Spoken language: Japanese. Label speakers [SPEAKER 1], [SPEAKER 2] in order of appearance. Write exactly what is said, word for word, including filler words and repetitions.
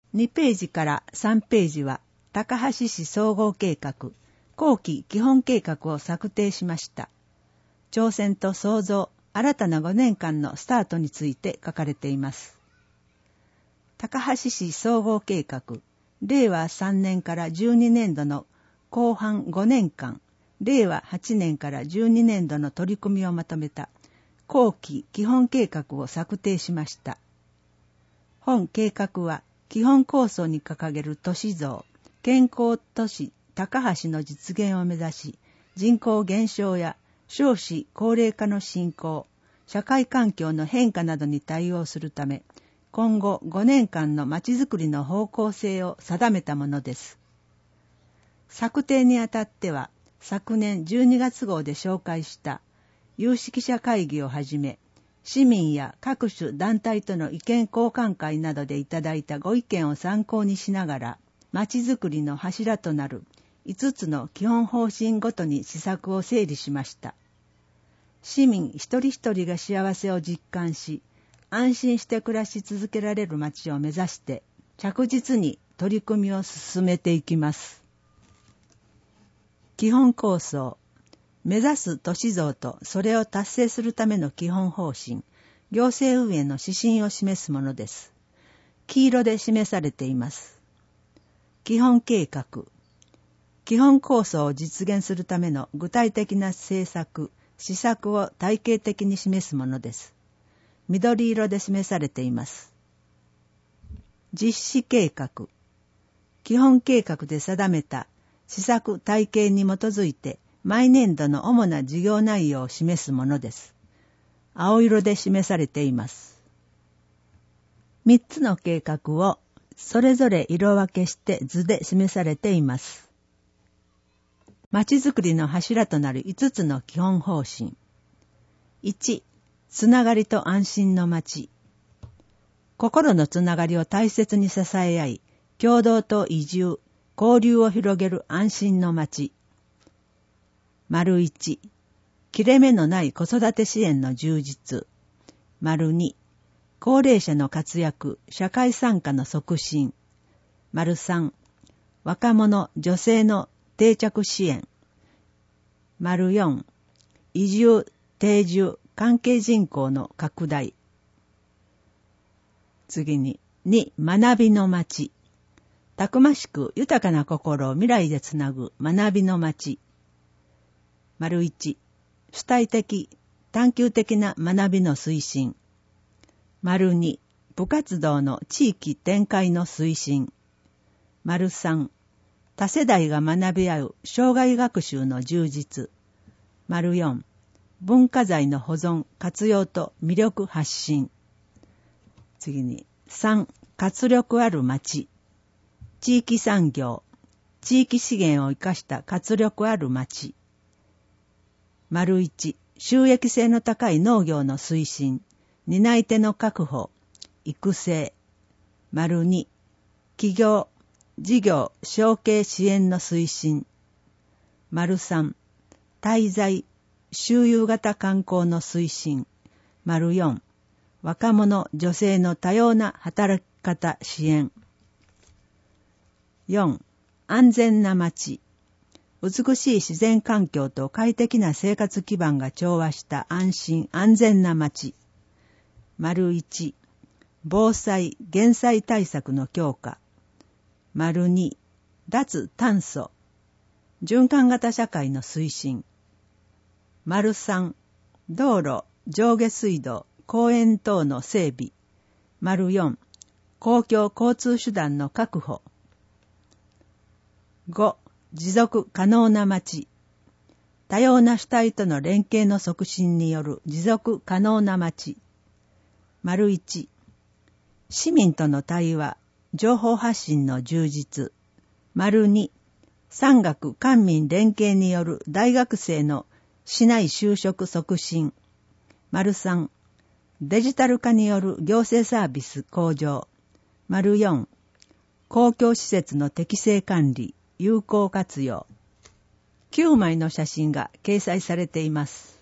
[SPEAKER 1] にページからさんページは、高橋市総合計画、後期基本計画を策定しました。挑戦と創造、新たなごねんかんのスタートについて書かれています。高橋市総合計画、れいわさんねんからじゅうにねんどの後半ごねんかん、れいわはちねんからじゅうにねんどの取り組みをまとめた後期基本計画を策定しました。本計画は基本構想に掲げる都市像、健康都市高橋の実現を目指し、人口減少や少子高齢化の進行、社会環境の変化などに対応するため、今後ごねんかんのまちづくりの方向性を定めたものです。策定にあたっては、昨年じゅうにがつ号で紹介した有識者会議をはじめ、市民や各種団体との意見交換会などでいただいたご意見を参考にしながら、まちづくりの柱となるいつつの基本方針ごとに施策を整理しました。市民一人一人が幸せを実感し、安心して暮らし続けられる街を目指して着実に取り組みを進めていきます。基本構想、目指す都市像とそれを達成するための基本方針、行政運営の指針を示すものです。黄色で示されています。基本計画、基本構想を実現するための具体的な政策、施策を体系的に示すものです。緑色で示されています。実施計画、基本計画で定めた施策体系に基づいて毎年度の主な事業内容を示すものです。青色で示されています。三つの計画をそれぞれ色分けして図で示されています。まちづくりの柱となるいつつの基本方針。いち、つながりと安心の街。心のつながりを大切に支え合い、共同と移住、交流を広げる安心の街。丸一、切れ目のない子育て支援の充実。丸二、高齢者の活躍、社会参加の促進。丸三、若者、女性の定着支援。丸四、移住、定住、関係人口の拡大。次に、に、学びの街。たくましく豊かな心を未来でつなぐ学びの街。丸一、主体的、探究的な学びの推進。丸二、部活動の地域展開の推進。丸三、多世代が学び合う生涯学習の充実。丸四、文化財の保存、活用と魅力発信。次に、三、活力ある町。地域産業、地域資源を生かした活力ある町。丸一、収益性の高い農業の推進、担い手の確保、育成。丸二、企業、事業、承継支援の推進。丸三、滞在、周遊型観光の推進。丸四、若者、女性の多様な働き方支援。四、安全な街。美しい自然環境と快適な生活基盤が調和した安心安全な街。丸一、防災・減災対策の強化。丸二、脱炭素、循環型社会の推進。丸三、道路、上下水道、公園等の整備。丸四、公共交通手段の確保。五、持続可能な街。多様な主体との連携の促進による持続可能な街。丸一、市民との対話、情報発信の充実。丸二、産学官民連携による大学生の市内就職促進。丸三、デジタル化による行政サービス向上。丸四、公共施設の適正管理、有効活用。きゅうまいの写真が掲載されています。